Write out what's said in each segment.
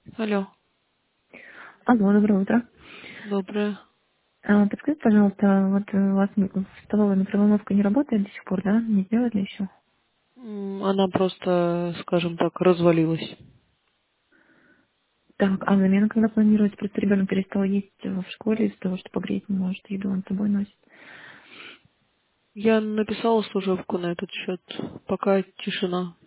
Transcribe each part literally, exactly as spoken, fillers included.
Алло, Алло, доброе утро. доброе. А, подскажите, пожалуйста, вот э, у вас м- столовая микроволновка не работает до сих пор, да? Не сделали еще? М, Она просто, скажем так, развалилась. Так, а замена когда планируете? Просто ребенок перестал есть э, в школе из-за того, что погреть не может, еду он с собой носит. Я написала служебку на этот счет, пока тишина.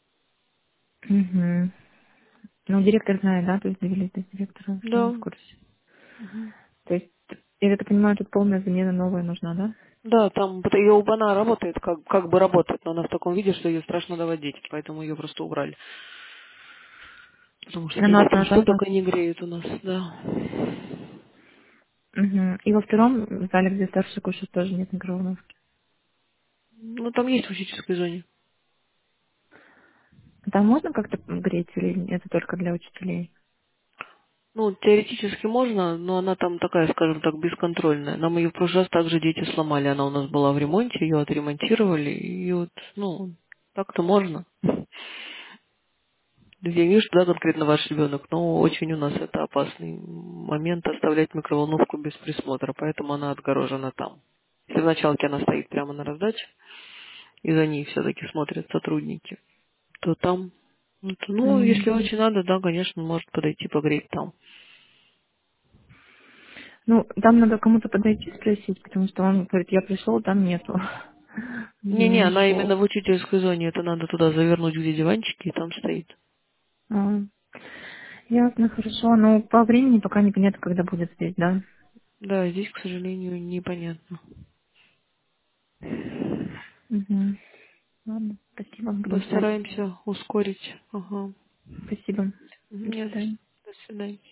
Угу. Ну, директор знает, да? То есть довели до директора, что он Да. в курсе. Мгм. То есть, я так понимаю, тут полная замена новая нужна, да? Да, там ее убана работает, как, как бы работает, но она в таком виде, что ее страшно доводить, поэтому ее просто убрали. Потому что Она дети там что одноэтажная. только не греют у нас, да. Угу. И во втором зале, где старший кушает, тоже нет микроволновки. Ну, там есть в учительской зоне. Там можно как-то греть или это только для учителей? Ну, теоретически можно, но она там такая, скажем так, бесконтрольная. Нам ее в прошлый раз также дети сломали. Она у нас была в ремонте, ее отремонтировали. И вот, ну, так-то можно. Я не вижу, да, конкретно ваш ребенок, но очень у нас это опасный момент оставлять микроволновку без присмотра, поэтому она отгорожена там. Если в началке она стоит прямо на раздаче, и за ней все-таки смотрят сотрудники, то там, ну, то- ну, если М. очень надо, да, конечно, может подойти погреть там. Ну, там надо кому-то подойти спросить, потому что он говорит, я пришел, там нету. Не Не-не, она нашел. именно в учительской зоне, это надо туда завернуть, где диванчики, и там стоит. А, ясно, хорошо. Но по времени пока непонятно, когда будет здесь, да? Да, здесь, к сожалению, непонятно. Угу. Ладно, спасибо, будем ждать. Постараемся ускорить. Ага. Спасибо. До Нет, свидания. до свидания.